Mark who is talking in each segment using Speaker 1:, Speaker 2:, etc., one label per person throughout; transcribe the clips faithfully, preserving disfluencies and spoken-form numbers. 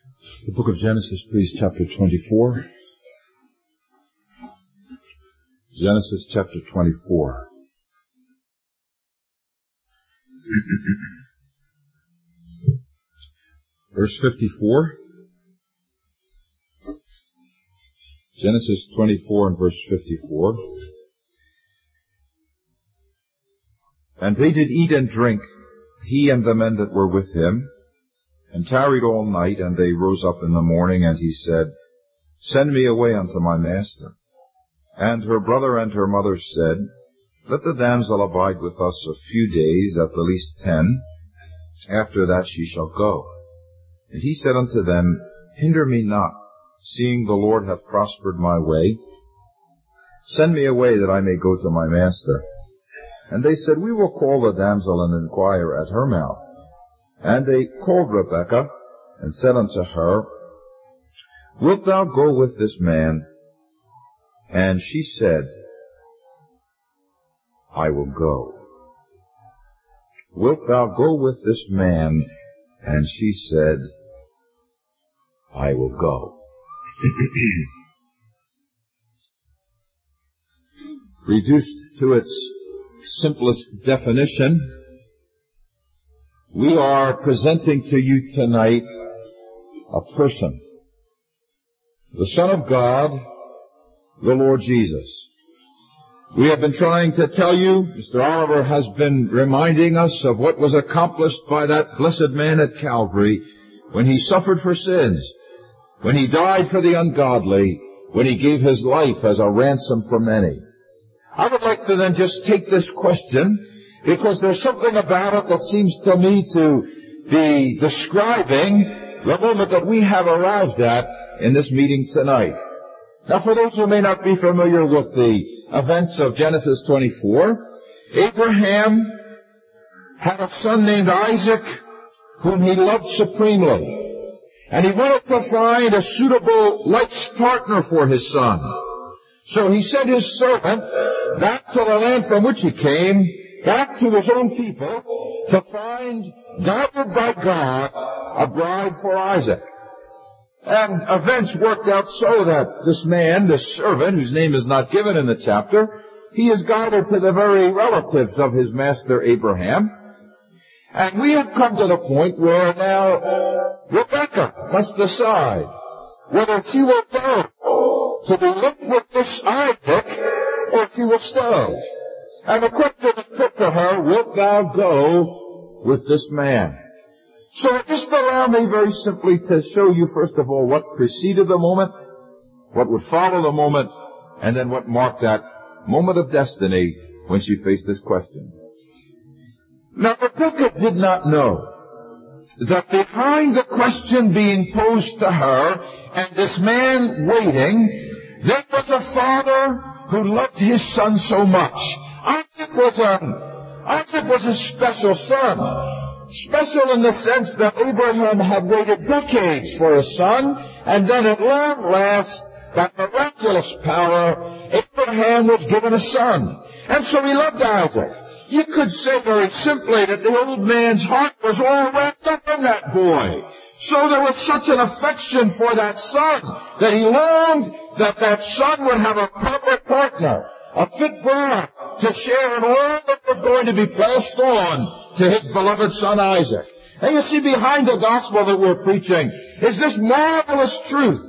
Speaker 1: The book of Genesis, please, chapter twenty-four. Genesis chapter twenty-four. Verse fifty-four. Genesis twenty-four and verse fifty-four. And they did eat and drink, he and the men that were with him, and tarried all night, and they rose up in the morning, and he said, Send me away unto my master. And her brother and her mother said, Let the damsel abide with us a few days, at the least ten. After that she shall go. And he said unto them, Hinder me not, seeing the Lord hath prospered my way. Send me away that I may go to my master. And they said, We will call the damsel and inquire at her mouth. And they called Rebekah, and said unto her, Wilt thou go with this man? And she said, I will go. Wilt thou go with this man? And she said, I will go. Reduced to its simplest definition, we are presenting to you tonight a person, the Son of God, the Lord Jesus. We have been trying to tell you, Mister Oliver has been reminding us of what was accomplished by that blessed man at Calvary when he suffered for sins, when he died for the ungodly, when he gave his life as a ransom for many. I would like to then just take this question, because there's something about it that seems to me to be describing the moment that we have arrived at in this meeting tonight. Now, for those who may not be familiar with the events of Genesis twenty-four, Abraham had a son named Isaac whom he loved supremely. And he wanted to find a suitable life's partner for his son. So he sent his servant back to the land from which he came, back to his own people, to find, guided by God, a bride for Isaac. And events worked out so that this man, this servant, whose name is not given in the chapter, he is guided to the very relatives of his master Abraham. And we have come to the point where now Rebekah must decide whether she will go to be linked with this Isaac or she will stay. And the question is put to her, Wilt thou go with this man? So just allow me very simply to show you, first of all, what preceded the moment, what would follow the moment, and then what marked that moment of destiny when she faced this question. Now, Rebekah did not know that behind the question being posed to her and this man waiting, there was a father who loved his son so much. Isaac was a, Isaac was a special son. Special in the sense that Abraham had waited decades for a son, and then at long last, by miraculous power, Abraham was given a son. And so he loved Isaac. You could say very simply that the old man's heart was all wrapped up in that boy. So there was such an affection for that son that he longed that that son would have a proper partner, a fit bride, to share in all that was going to be passed on to his beloved son Isaac. And you see, behind the gospel that we're preaching is this marvelous truth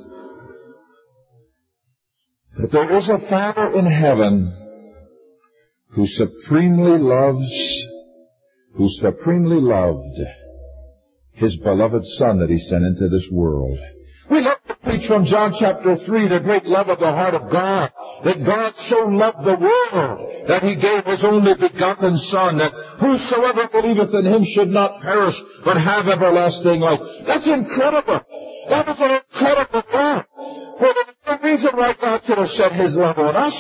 Speaker 1: that there is a Father in heaven who supremely loves, who supremely loved his beloved Son that he sent into this world. We love to preach from John chapter three, the great love of the heart of God, that God so loved the world that he gave his only begotten Son, that whosoever believeth in him should not perish, but have everlasting life. That's incredible. That is an incredible love. For the reason why God should have set his love on us,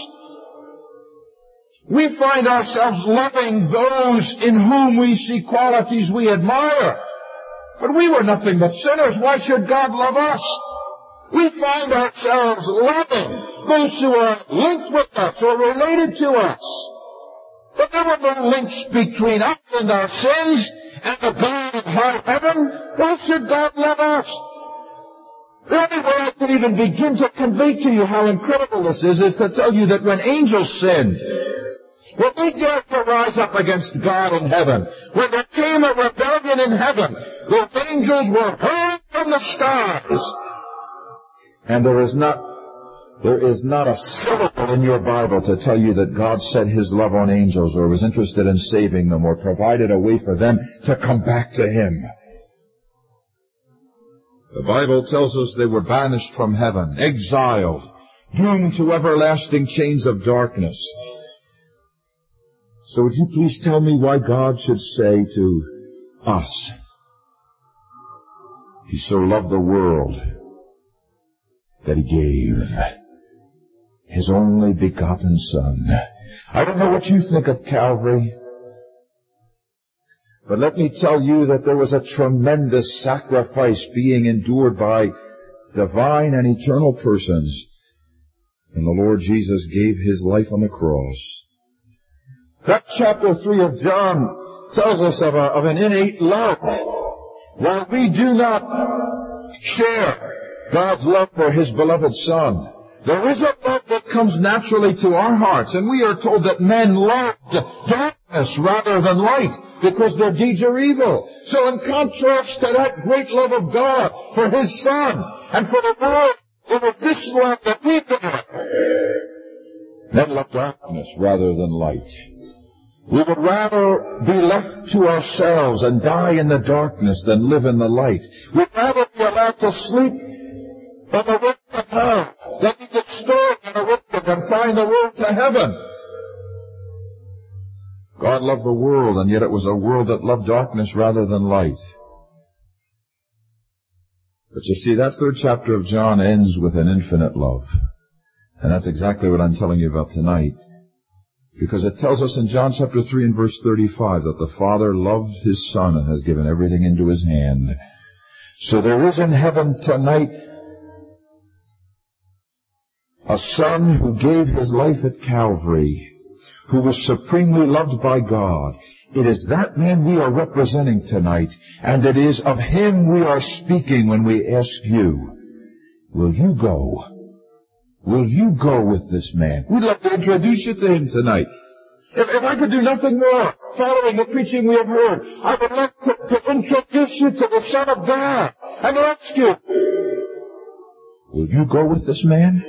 Speaker 1: we find ourselves loving those in whom we see qualities we admire. But we were nothing but sinners. Why should God love us? We find ourselves loving those who are linked with us or related to us. But there were no links between us and our sins and the God of high heaven. Why should God love us? The only way I can even begin to convey to you how incredible this is, is to tell you that when angels sinned, when they dared to rise up against God in heaven, when there came a rebellion in heaven, those angels were hurled from the skies. And there is not, there is not a syllable in your Bible to tell you that God set His love on angels or was interested in saving them or provided a way for them to come back to Him. The Bible tells us they were banished from heaven, exiled, doomed to everlasting chains of darkness. So would you please tell me why God should say to us, He so loved the world that He gave His only begotten Son. I don't know what you think of Calvary, but let me tell you that there was a tremendous sacrifice being endured by divine and eternal persons when the Lord Jesus gave His life on the cross. That chapter three of John tells us of, a, of an innate love. While we do not share God's love for His beloved Son, there is a love that comes naturally to our hearts, and we are told that men loved darkness rather than light because their deeds are evil. So in contrast to that great love of God for His Son and for the world, it is this love that we bear. Men love darkness rather than light. We would rather be left to ourselves and die in the darkness than live in the light. We'd rather be allowed to sleep on the road to hell than be disturbed in a road and find the road to heaven. God loved the world, and yet it was a world that loved darkness rather than light. But you see, that third chapter of John ends with an infinite love. And that's exactly what I'm telling you about tonight. Because it tells us in John chapter three and verse thirty-five that the Father loves His Son and has given everything into His hand. So there is in heaven tonight a Son who gave His life at Calvary, who was supremely loved by God. It is that man we are representing tonight, and it is of Him we are speaking when we ask you, will you go? Will you go with this man? We'd love to introduce you to him tonight. If, if I could do nothing more following the preaching we have heard, I would like to, to introduce you to the Son of God and ask you, will you go with this man?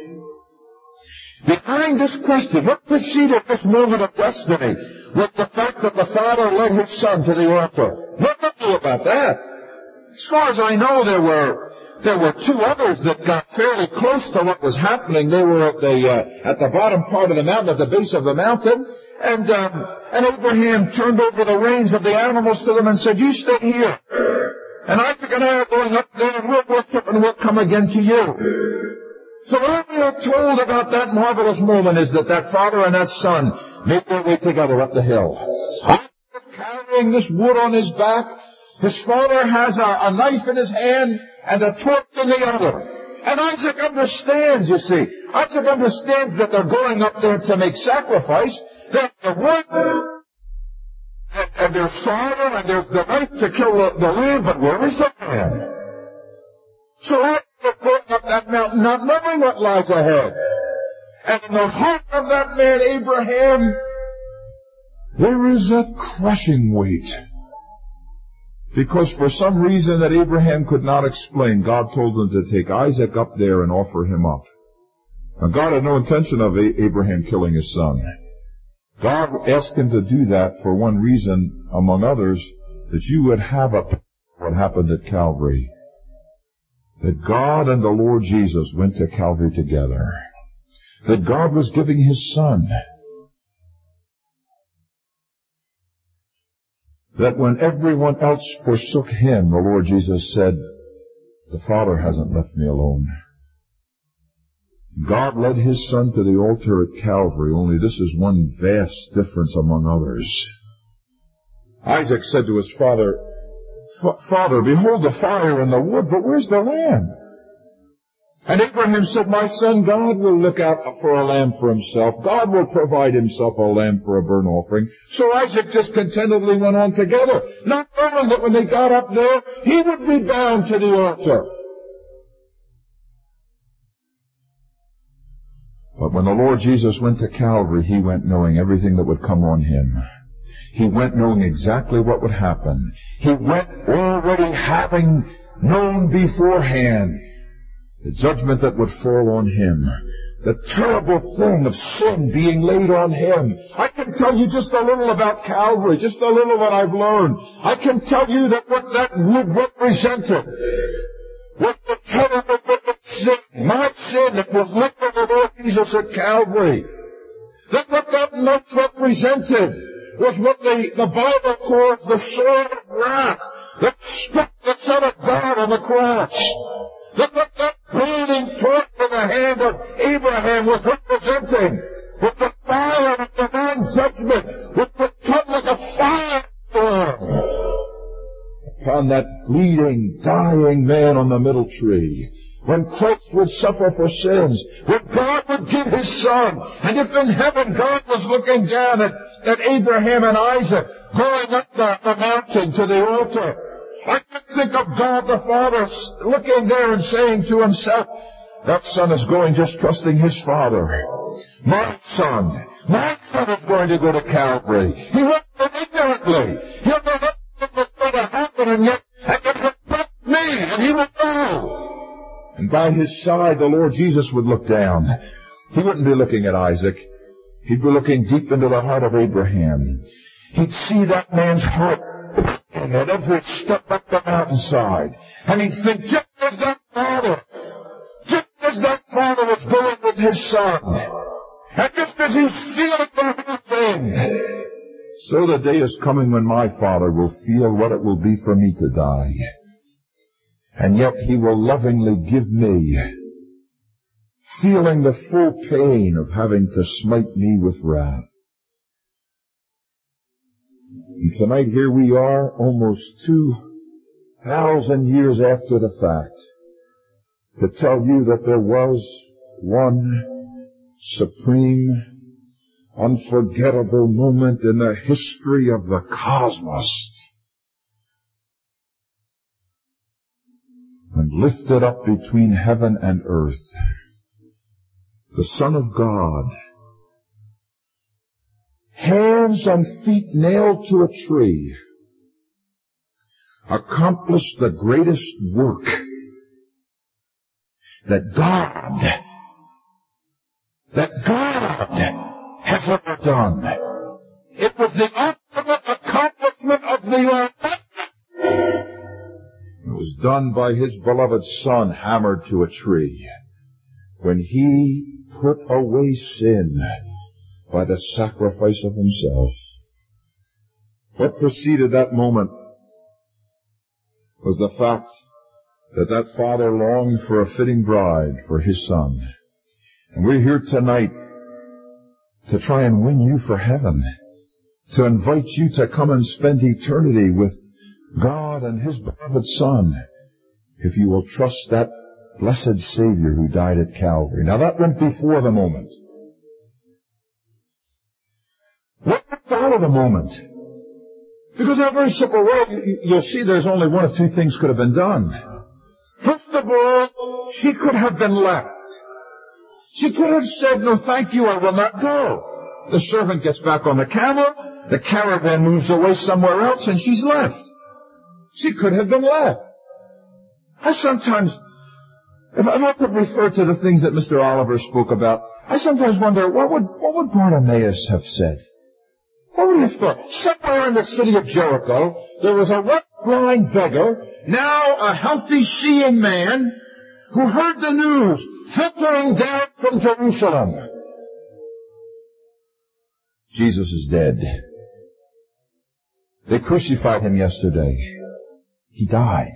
Speaker 1: Behind this question, what preceded this moment of destiny was the fact that the Father led His Son to the altar. Nothing new about that. As far as I know, there were There were two others that got fairly close to what was happening. They were at the uh, at the bottom part of the mountain, at the base of the mountain, and um, and Abraham turned over the reins of the animals to them and said, "You stay here, and Isaac and I are going up there, and we'll worship, and we'll come again to you." So all we are told about that marvelous moment is that that father and that son made their way together up the hill. Isaac is carrying this wood on his back. His father has a, a knife in his hand and a torch in the other. And Isaac understands, you see. Isaac understands that they're going up there to make sacrifice. That the wood, and, and there's fire, and there's the knife to kill the, the lamb, but where is the lamb? So Isaac is going up that mountain, not knowing what lies ahead. And in the heart of that man, Abraham, there is a crushing weight. Because for some reason that Abraham could not explain, God told him to take Isaac up there and offer him up. Now, God had no intention of Abraham killing his son. God asked him to do that for one reason, among others, that you would have a what happened at Calvary. That God and the Lord Jesus went to Calvary together. That God was giving His Son. That when everyone else forsook Him, the Lord Jesus said, the Father hasn't left me alone. God led His Son to the altar at Calvary, only this is one vast difference among others. Isaac said to his father, Father, behold the fire and the wood, but where's the lamb? And Abraham said, my son, God will look out for a lamb for himself. God will provide himself a lamb for a burnt offering. So Isaac just contentedly went on together, not knowing that when they got up there, he would be bound to the altar. But when the Lord Jesus went to Calvary, He went knowing everything that would come on Him. He went knowing exactly what would happen. He went already having known beforehand the judgment that would fall on Him. The terrible thing of sin being laid on Him. I can tell you just a little about Calvary, just a little that I've learned. I can tell you that what that wood represented was the terrible wicked sin, my sin that was lifted on the Lord Jesus at Calvary. That what that note represented was what the, the Bible calls the sword of wrath that struck the Son of God on the cross. That what that bleeding torch in the hand of Abraham was representing was the fire of divine judgment which would come like a firestorm upon that bleeding, dying man on the middle tree. When Christ would suffer for sins, when God would give His Son, and if in heaven God was looking down at, at Abraham and Isaac going up the, the mountain to the altar, I could think of God the Father looking there and saying to Himself, that son is going just trusting his father. My son, my son is going to go to Calvary. He went ignorantly. He'll know nothing was going to happen, and yet, and yet he'll trust me, and he will go. And by his side, the Lord Jesus would look down. He wouldn't be looking at Isaac. He'd be looking deep into the heart of Abraham. He'd see that man's heart at every step up the mountainside. And he'd think, just as that father, just as that father was going with his son, and just as he's feeling the whole thing, so the day is coming when my Father will feel what it will be for me to die. And yet He will lovingly give me, feeling the full pain of having to smite me with wrath. And tonight here we are, almost two thousand years after the fact, to tell you that there was one supreme, unforgettable moment in the history of the cosmos, and lifted up between heaven and earth, the Son of God, hands and feet nailed to a tree, accomplished the greatest work that God, that God has ever done. It was the ultimate accomplishment of the earth. It was done by His beloved Son, hammered to a tree, when He put away sin by the sacrifice of Himself. What preceded that moment was the fact that that Father longed for a fitting bride for His Son. And we're here tonight to try and win you for heaven, to invite you to come and spend eternity with God and His beloved Son, if you will trust that blessed Savior who died at Calvary. Now that went before the moment. What followed the moment? Because in a very simple way, you'll see there's only one of two things could have been done. First of all, she could have been left. She could have said, no, thank you, I will not go. The servant gets back on the camel, the caravan moves away somewhere else, and she's left. She could have been left. I sometimes, if I could refer to the things that Mister Oliver spoke about, I sometimes wonder, what would, what would Bartimaeus have said? What would he have thought? Somewhere in the city of Jericho, there was a rough-blind beggar, now a healthy seeing man, who heard the news filtering down from Jerusalem. Jesus is dead. They crucified Him yesterday. He died.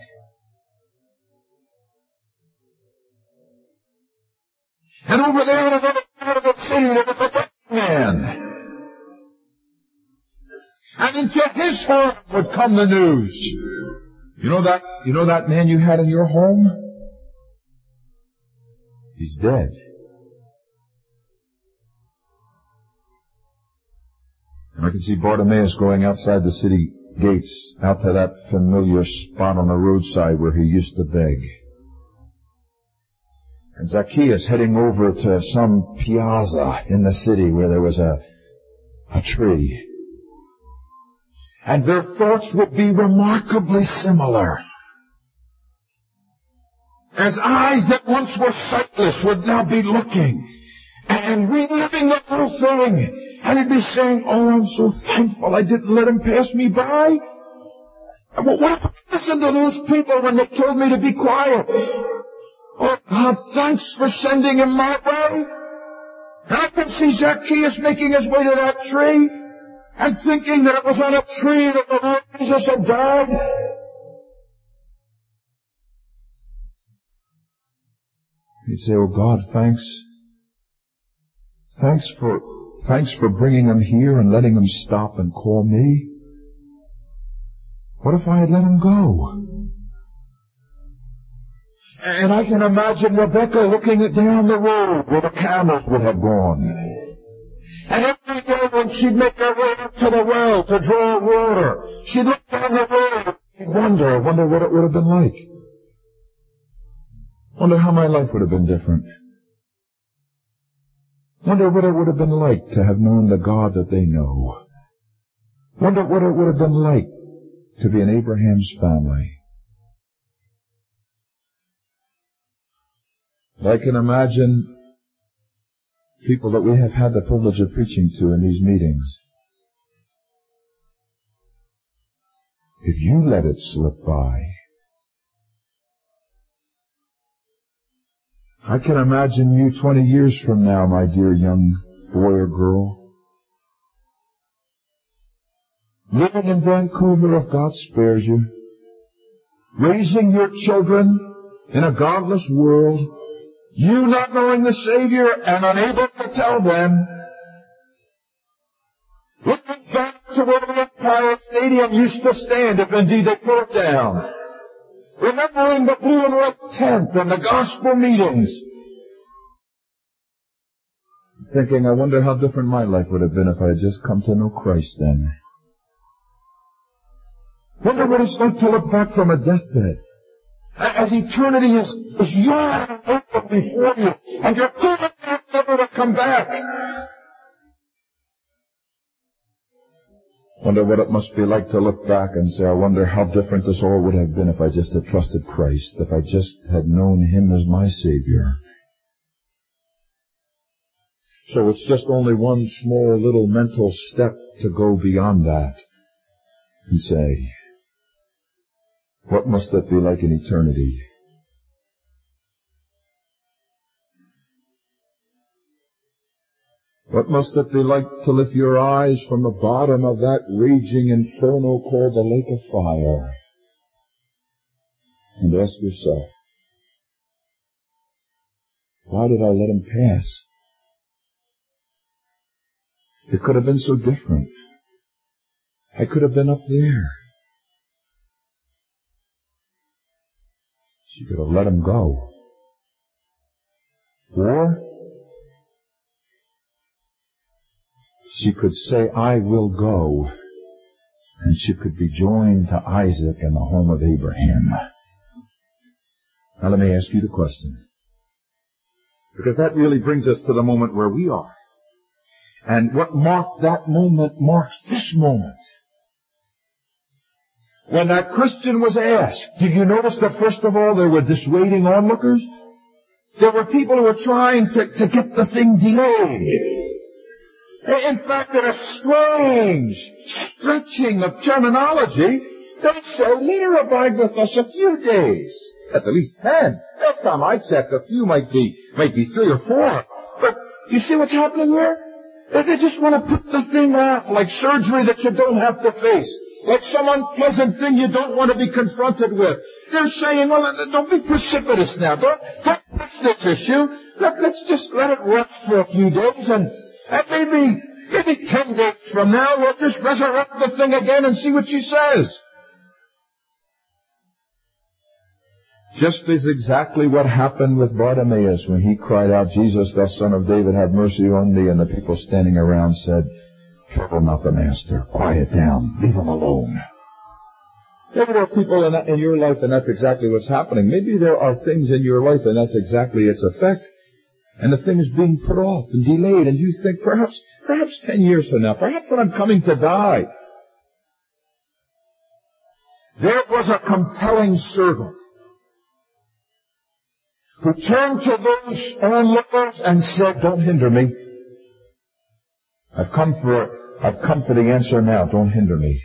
Speaker 1: And over there in another part of the city, there was a dead man. And into his home would come the news. You know that, you know that man you had in your home? He's dead. And I can see Bartimaeus going outside the city gates, out to that familiar spot on the roadside where he used to beg. and Zacchaeus heading over to some piazza in the city where there was a, a tree. And their thoughts would be remarkably similar. As eyes that once were sightless would now be looking and reliving the whole thing. And he'd be saying, oh, I'm so thankful I didn't let him pass me by. What if I listened to those people when they told me to be quiet? Oh, God, thanks for sending him my way. And I can see Zacchaeus making his way to that tree and thinking that it was on a tree that the Lord Jesus had died. He'd say, oh, God, thanks. Thanks for, thanks for bringing him here and letting him stop and call me. What if I had let him go? And I can imagine Rebecca looking down the road where the camels would have gone. And every day when she'd make her way up to the well to draw water, she'd look down the road and she'd wonder, wonder what it would have been like. Wonder how my life would have been different. Wonder what it would have been like to have known the God that they know. Wonder what it would have been like to be in Abraham's family. I can imagine people that we have had the privilege of preaching to in these meetings. If you let it slip by, I can imagine you twenty years from now, my dear young boy or girl, living in Vancouver if God spares you, raising your children in a godless world, you not knowing the Savior and unable to tell them, looking back to where the Empire Stadium used to stand, if indeed they tore it down, remembering the blue and white tent and the gospel meetings, thinking, I wonder how different my life would have been if I had just come to know Christ then. Wonder what it's like to look back from a deathbed, as eternity is, is yawning open before you, and you're too never to come back. Wonder what it must be like to look back and say, I wonder how different this all would have been if I just had trusted Christ, if I just had known Him as my Savior. So it's just only one small little mental step to go beyond that and say, what must that be like in eternity? What must it be like to lift your eyes from the bottom of that raging inferno called the lake of fire and ask yourself, why did I let him pass? It could have been so different. I could have been up there. She could have let him go. Or she could say, I will go, and she could be joined to Isaac in the home of Abraham. Now let me ask you the question, because that really brings us to the moment where we are. And what marked that moment marks this moment. When that Christian was asked, did you notice that first of all there were dissuading onlookers? There were people who were trying to, to get the thing delayed. In fact, in a strange stretching of terminology, they say, Leader, abide with us a few days. At the least ten. Last time I checked, a few might be, might be three or four. But you see what's happening here? They just want to put the thing off, like surgery that you don't have to face, like some unpleasant thing you don't want to be confronted with. They're saying, well, don't be precipitous now. Don't, don't push this issue. Let, let's just let it rest for a few days, and, and maybe, maybe ten days from now we'll just resurrect the thing again and see what she says. Just as exactly what happened with Bartimaeus when he cried out, Jesus, thou son of David, have mercy on me. And the people standing around said, trouble not the master. Quiet down. Leave him alone. Maybe there are people in, that, in your life and that's exactly what's happening. Maybe there are things in your life and that's exactly its effect. And the thing is being put off and delayed, and you think, perhaps, perhaps ten years from now, perhaps when I'm coming to die. There was a compelling servant who turned to those onlookers and said, don't hinder me. I've come for, I've come for the answer now. Don't hinder me.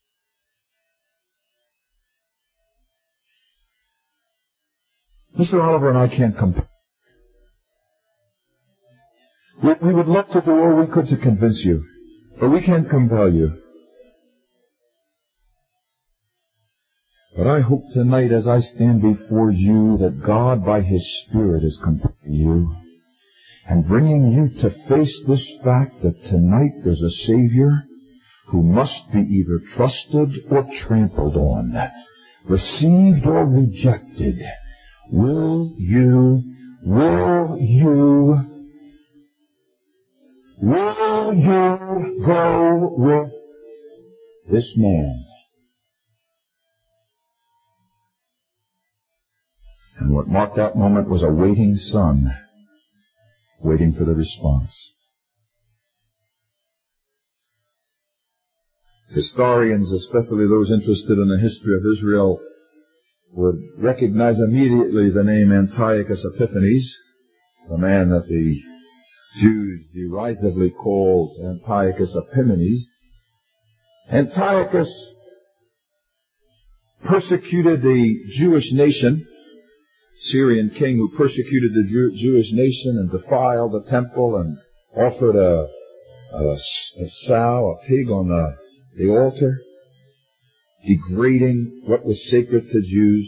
Speaker 1: Mister Oliver and I can't compel. We, we would love to do all we could to convince you, but we can't compel you. But I hope tonight as I stand before you that God by His Spirit is compelling you and bringing you to face this fact that tonight there's a Savior who must be either trusted or trampled on, received or rejected. Will you, will you, will you go with this man? And what marked that moment was a waiting son, waiting for the response. Historians, especially those interested in the history of Israel, would recognize immediately the name Antiochus Epiphanes, the man that the Jews derisively called Antiochus Epimanes. Antiochus persecuted the Jewish nation, Syrian king who persecuted the Jew- Jewish nation and defiled the temple and offered a, a, a sow, a pig on the, the altar, degrading what was sacred to Jews.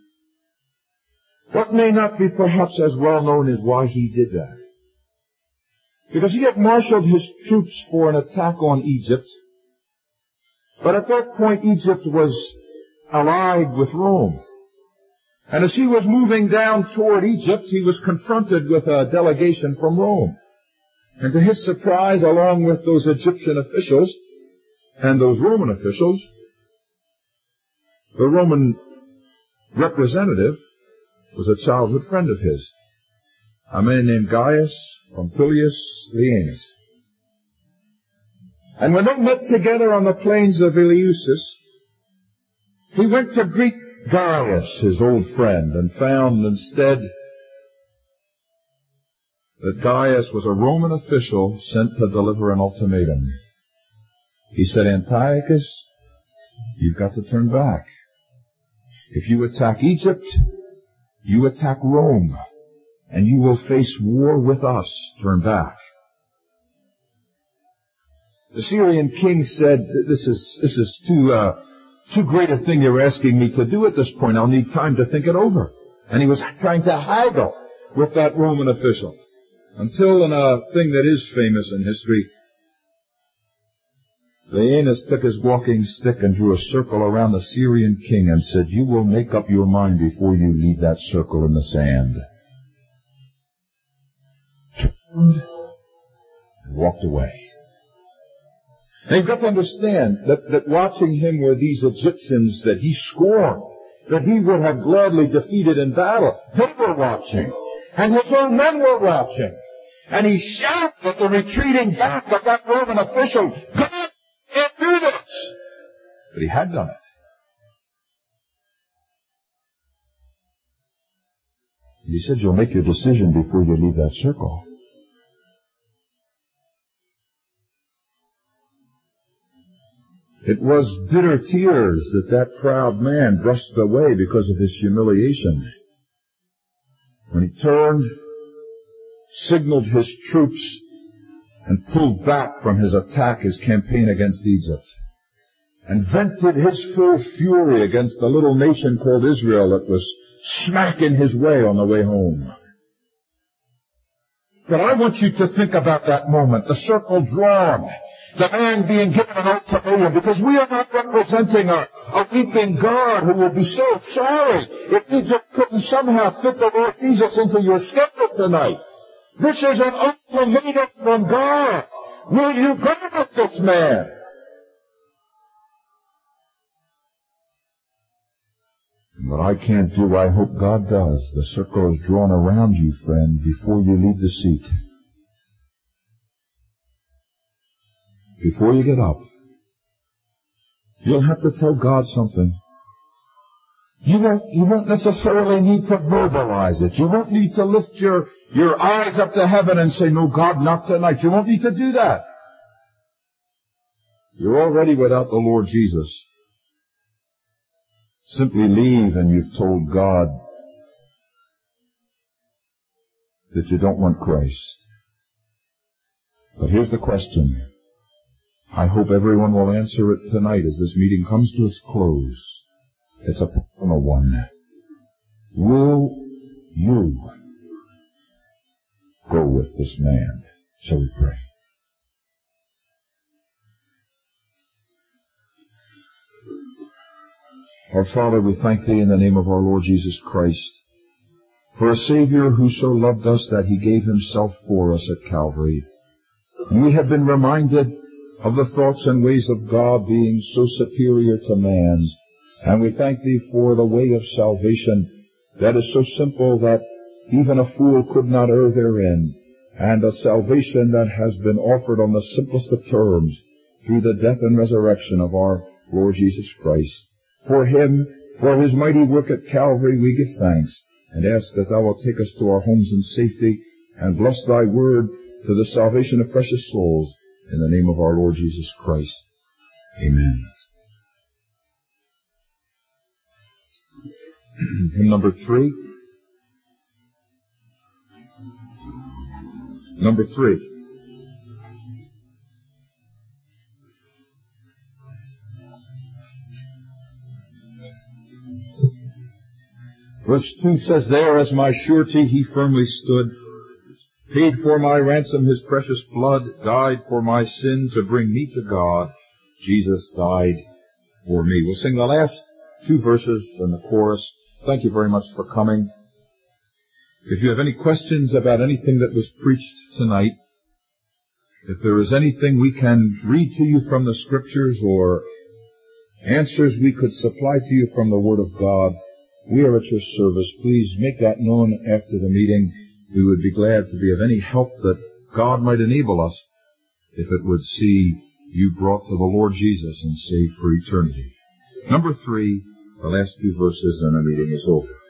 Speaker 1: What may not be perhaps as well known is why he did that. Because he had marshaled his troops for an attack on Egypt, but at that point Egypt was allied with Rome. And as he was moving down toward Egypt, he was confronted with a delegation from Rome. And to his surprise, along with those Egyptian officials and those Roman officials, the Roman representative was a childhood friend of his, a man named Gaius Pompilius Lianus. And when they met together on the plains of Eleusis, he went to greet Gaius, his old friend, and found instead that Gaius was a Roman official sent to deliver an ultimatum. He said, Antiochus, you've got to turn back. If you attack Egypt, you attack Rome, and you will face war with us. Turn back. The Syrian king said, this is, this is too, uh, too great a thing you're asking me to do at this point. I'll need time to think it over. And he was trying to haggle with that Roman official. Until in a thing that is famous in history, Lianus took his walking stick and drew a circle around the Syrian king and said, you will make up your mind before you leave that circle in the sand. Turned and walked away. Now you've got to understand that, that watching him were these Egyptians that he scorned, that he would have gladly defeated in battle. They were watching. And his own men were watching. And he shouted at the retreating back of that Roman official, God can't do this! But he had done it. And he said, you'll make your decision before you leave that circle. It was bitter tears that that proud man brushed away because of his humiliation. When he turned, signaled his troops, and pulled back from his attack, his campaign against Egypt, and vented his full fury against the little nation called Israel that was smack in his way on the way home. But I want you to think about that moment, the circle drawn, the man being given an ultimatum, because we are not representing a, a weeping God who will be so sorry if Egypt couldn't somehow fit the Lord Jesus into your schedule tonight. This is an ultimatum from God. Will you go with this man? What I can't do, I hope God does. The circle is drawn around you, friend, before you leave the seat. Before you get up. You'll have to tell God something. You won't, you won't necessarily need to verbalize it. You won't need to lift your, your eyes up to heaven and say, no, God, not tonight. You won't need to do that. You're already without the Lord Jesus. Simply leave and you've told God that you don't want Christ. But here's the question. I hope everyone will answer it tonight as this meeting comes to its close. It's a personal one. Will you go with this man? Shall we pray? Our Father, we thank Thee in the name of our Lord Jesus Christ for a Savior who so loved us that He gave Himself for us at Calvary. And we have been reminded of the thoughts and ways of God being so superior to man's. And we thank Thee for the way of salvation that is so simple that even a fool could not err therein, and a salvation that has been offered on the simplest of terms through the death and resurrection of our Lord Jesus Christ. For Him, for His mighty work at Calvary, we give thanks and ask that Thou wilt take us to our homes in safety and bless Thy word to the salvation of precious souls in the name of our Lord Jesus Christ. Amen. Hymn number three. Number three. Verse two says, there as my surety He firmly stood, paid for my ransom His precious blood, died for my sin to bring me to God. Jesus died for me. We'll sing the last two verses in the chorus. Thank you very much for coming. If you have any questions about anything that was preached tonight, if there is anything we can read to you from the Scriptures or answers we could supply to you from the Word of God, we are at your service. Please make that known after the meeting. We would be glad to be of any help that God might enable us if it would see you brought to the Lord Jesus and saved for eternity. Number three, the last two verses, and the meeting is over.